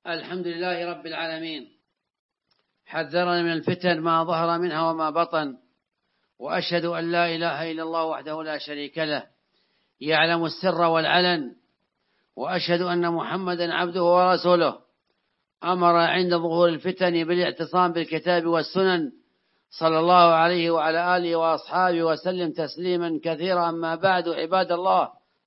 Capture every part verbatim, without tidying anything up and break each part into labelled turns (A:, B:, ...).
A: الحمد لله رب العالمين، حذرنا من الفتن ما ظهر منها وما بطن، وأشهد أن لا إله إلا الله وحده لا شريك له يعلم السر والعلن، وأشهد أن محمدا عبده ورسوله أمر عند ظهور الفتن بالاعتصام بالكتاب والسنن، صلى الله عليه وعلى آله وأصحابه وسلم تسليما كثيرا. أما بعد، عباد الله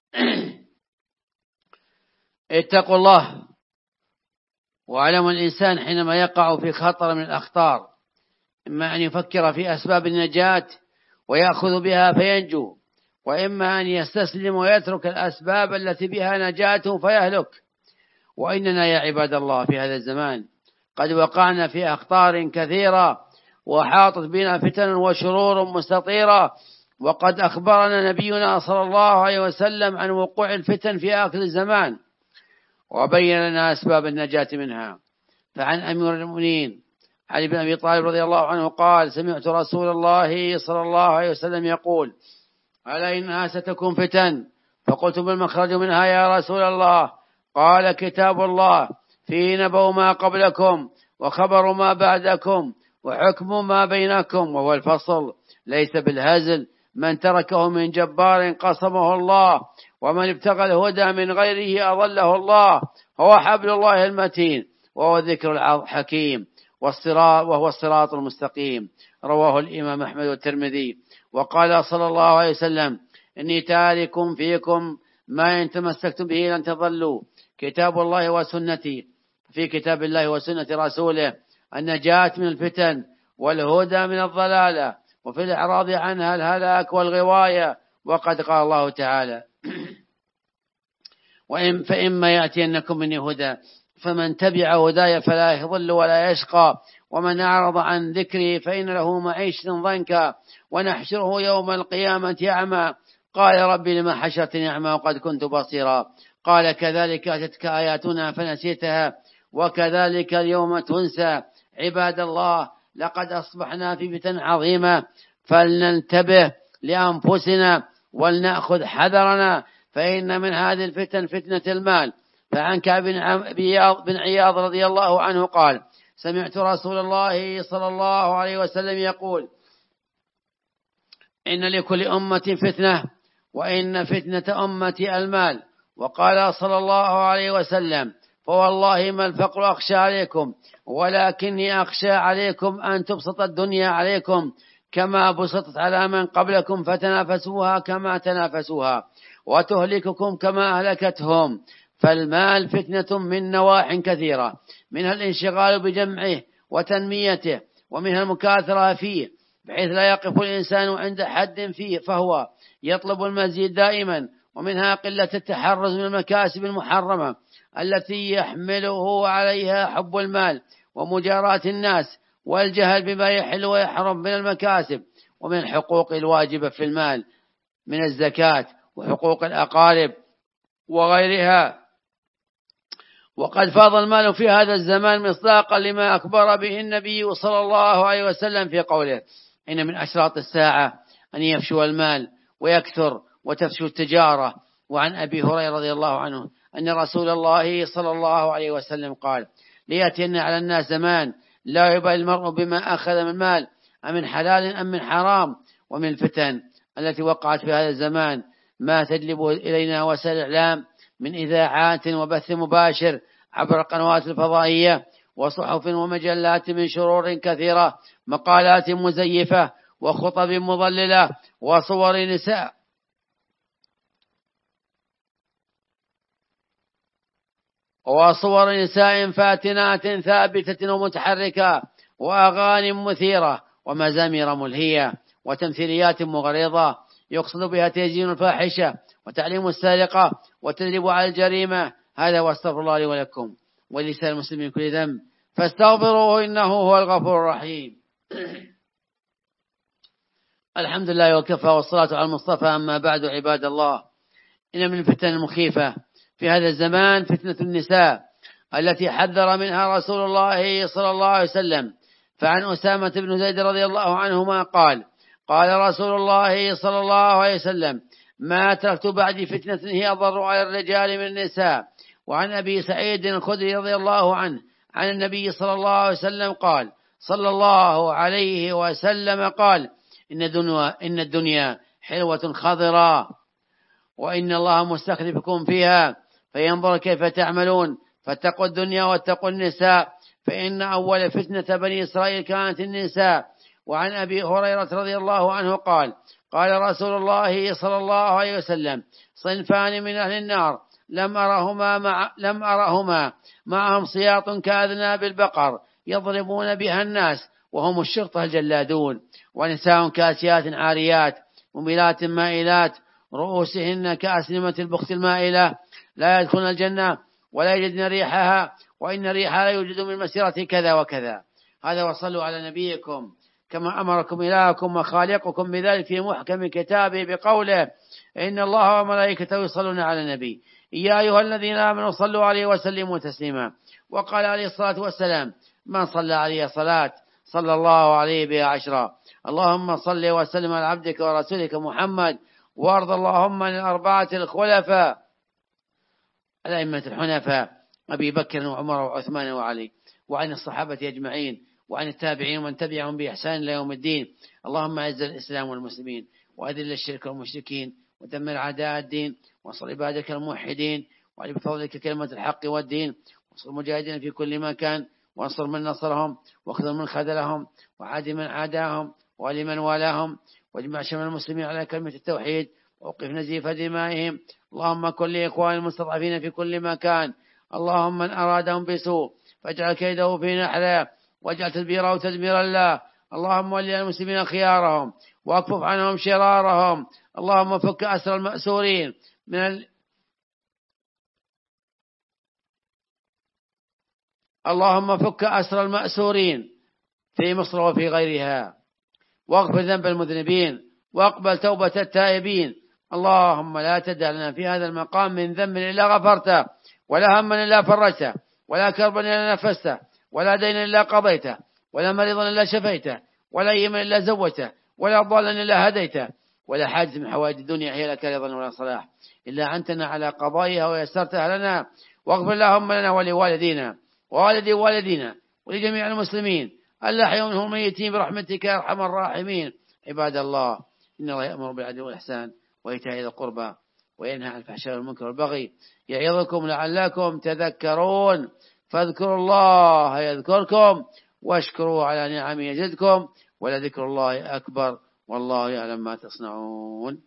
A: اتقوا الله، واعلموا الإنسان حينما يقع في خطر من الأخطار إما أن يفكر في أسباب النجاة ويأخذ بها فينجو، وإما أن يستسلم ويترك الأسباب التي بها نجاته فيهلك. وإننا يا عباد الله في هذا الزمان قد وقعنا في أخطار كثيرة، وحاطت بنا فتن وشرور مستطيرة، وقد أخبرنا نبينا صلى الله عليه وسلم عن وقوع الفتن في آخر الزمان، وبين لنا أسباب النجاة منها. فعن أمير المؤمنين علي بن أبي طالب رضي الله عنه قال: سمعت رسول الله صلى الله عليه وسلم يقول: ألا إنها ستكون فتن. فقلت: ما المخرج منها يا رسول الله؟ قال: كتاب الله فيه نبأ ما قبلكم وخبر ما بعدكم وحكم ما بينكم، وهو الفصل ليس بالهزل. من تركه من جبار قصمه الله، ومن ابتغى الهدى من غيره أضله الله. هو حبل الله المتين، وهو ذكر الحكيم، والصراط وهو الصراط المستقيم. رواه الإمام أحمد والترمذي. وقال صلى الله عليه وسلم: إني تارك فيكم ما إن تمسكتم به لن تضلوا، كتاب الله وسنتي. في كتاب الله وسنة رسوله النجاة من الفتن والهدى من الضلالة، وفي الإعراض عنها الهلاك والغواية. وقد قال الله تعالى: وإن فإما يأتينكم مني هدى فمن تبع هداي فلا يضل ولا يشقى، ومن أعرض عن ذكري فإن له معيشة ضنكا، ونحشره يوم القيامة أعمى. قال: ربي لما حشرتني أعمى وقد كنت بصيرا؟ قال: كذلك أتتك آياتنا فنسيتها وكذلك اليوم تنسى. عباد الله، لقد أصبحنا في فتن عظيمة، فلننتبه لأنفسنا ولنأخذ حذرنا، فإن من هذه الفتن فتنة المال. فعن كعب بن عياض رضي الله عنه قال: سمعت رسول الله صلى الله عليه وسلم يقول: إن لكل أمة فتنة، وإن فتنة أمتي المال. وقال صلى الله عليه وسلم: فوالله ما الفقر أخشى عليكم، ولكني أخشى عليكم أن تبسط الدنيا عليكم كما بسطت على من قبلكم فتنافسوها كما تنافسوها، وتهلككم كما أهلكتهم. فالمال فتنة من نواح كثيرة، منها الانشغال بجمعه وتنميته، ومنها المكاثرة فيه بحيث لا يقف الإنسان عند حد فيه فهو يطلب المزيد دائما، ومنها قلة التحرز من المكاسب المحرمة التي يحمله عليها حب المال ومجاراة الناس، والجهل بما يحل ويحرم من المكاسب، ومن الحقوق الواجبة في المال من الزكاة وحقوق الأقارب وغيرها. وقد فاض المال في هذا الزمان مصداقا لما أخبر به النبي صلى الله عليه وسلم في قوله: إن من أشراط الساعة أن يفشو المال ويكثر وتفشو التجارة. وعن أبي هريرة رضي الله عنه أن رسول الله صلى الله عليه وسلم قال: ليأتين على الناس زمان لا يبالي المرء بما أخذ من مال أمن حلال أم من حرام. ومن الفتن التي وقعت في هذا الزمان ما تجلب إلينا وسائل الإعلام من إذاعات وبث مباشر عبر القنوات الفضائية وصحف ومجلات من شرور كثيرة، مقالات مزيفة وخطب مضللة وصور نساء وصور نساء فاتنات ثابتة ومتحركة، وأغاني مثيرة ومزامير ملهية وتمثيليات مغرضة يقصد بها تزيين الفاحشة وتعليم السارقة وتدريب على الجريمة. هذا واستغفر الله لي ولكم ولسائر المسلمين كل ذنب فاستغفروه إنه هو الغفور الرحيم. الحمد لله وكفى، والصلاة على المصطفى. أما بعد، عباد الله، إن من الفتن المخيفة في هذا الزمان فتنة النساء التي حذر منها رسول الله صلى الله عليه وسلم. فعن أسامة بن زيد رضي الله عنهما قال: قال رسول الله صلى الله عليه وسلم: ما تركت بعدي فتنة هي أضر على الرجال من النساء، وعن أبي سعيد الخدري رضي الله عنه عن النبي صلى الله عليه وسلم قال صلى الله عليه وسلم قال إن الدنيا, إن الدنيا حلوة خضراء وإن الله مستخلفكم فيها فينظر كيف تعملون فاتقوا الدنيا واتقوا النساء فإن أول فتنة بني إسرائيل كانت النساء. وعن أبي هريرة رضي الله عنه قال قال رسول الله صلى الله عليه وسلم صنفان من أهل النار لم أرهما, مع لم أرهما معهم سياط كأذناب البقر يضربون بها الناس وهم الشرطة الجلادون ونساء كاسيات عاريات مميلات مائلات رؤوسهن كأسنمة البخت المائلة لا يدخلن الجنة ولا يجدن ريحها وإن ريحها لا يوجد من مسيرة كذا وكذا. هذا وصلوا على نبيكم كما أمركم إلهكم وخالقكم بذلك في محكم كتابه بقوله إن الله وملائكته يصلون على النبي يا أيها الذين آمنوا صلوا عليه وسلموا تسليما. وقال عليه الصلاة والسلام من صلى عليه صلاة صلى الله عليه بها عشرا. اللهم صل وسلم على عبدك ورسولك محمد وارض اللهم عن الأربعة الخلفاء الأئمة الحنفاء أبي بكر وعمر وعثمان وعلي وعن الصحابة أجمعين وعن التابعين ومن تبعهم بإحسان إلى يوم الدين. اللهم أعز الإسلام والمسلمين وأذل الشرك والمشركين ودمر أعداء الدين وانصر عبادك الموحدين وعلي بفضلك كلمة الحق والدين وانصر المجاهدين في كل مكان وانصر من نصرهم واخذل من خذلهم وعاد من عاداهم وولي من والاهم واجمع شمل المسلمين على كلمة التوحيد ووقف نزيف دمائهم. اللهم كن لإخوان المستضعفين في كل مكان. اللهم من أرادهم بسوء فاجعل كيده في نحره واجعل تدبيره تدميرا له. اللهم ولي المسلمين خيارهم واكفف عنهم شرارهم. اللهم فك أسر المأسورين من ال... اللهم فك أسر المأسورين في مصر وفي غيرها واغفر ذنب المذنبين واقبل توبة التائبين. اللهم لا تدع لنا في هذا المقام من ذنب إلا غفرته ولا هم إلا فرجته ولا كربا إلا نفسته ولا دين إلا قضيته ولا مريضا إلا شفيته ولا يما إلا زوجته ولا ضالا إلا هديته ولا حاجة من حوائج الدنيا هي لك رضا ولا صلاح إلا أنتنا على قضائها ويسرتها لنا. واغفر اللهم لنا ولوالدينا ووالدي والدينا ولجميع المسلمين الأحياء منهم الميتين برحمتك يا أرحم الراحمين. عباد الله إن الله يأمر بالعدل والإحسان وإيتاء ذي القربى وينهى عن الفحشاء والمنكر والبغي يعظكم لعلكم تذكرون فاذكروا الله يذكركم واشكروا على نعمه يزدكم ولذكر الله أكبر والله يعلم ما تصنعون.